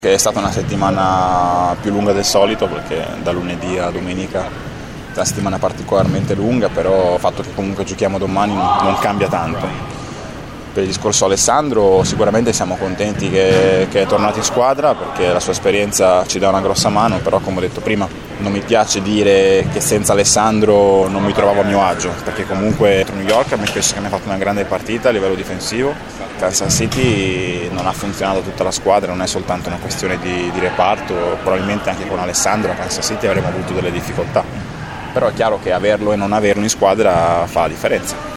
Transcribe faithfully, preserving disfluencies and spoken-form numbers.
È stata una settimana più lunga del solito perché da lunedì a domenica è una settimana particolarmente lunga, però il fatto che comunque giochiamo domani non cambia tanto. Per il discorso Alessandro sicuramente siamo contenti che, che è tornato in squadra perché la sua esperienza ci dà una grossa mano, però come ho detto prima non mi piace dire che senza Alessandro non mi trovavo a mio agio, perché comunque contro New York mi penso che mi ha fatto una grande partita a livello difensivo. Kansas City non ha funzionato tutta la squadra, non è soltanto una questione di, di reparto, probabilmente anche con Alessandro a Kansas City avremmo avuto delle difficoltà, però è chiaro che averlo e non averlo in squadra fa la differenza.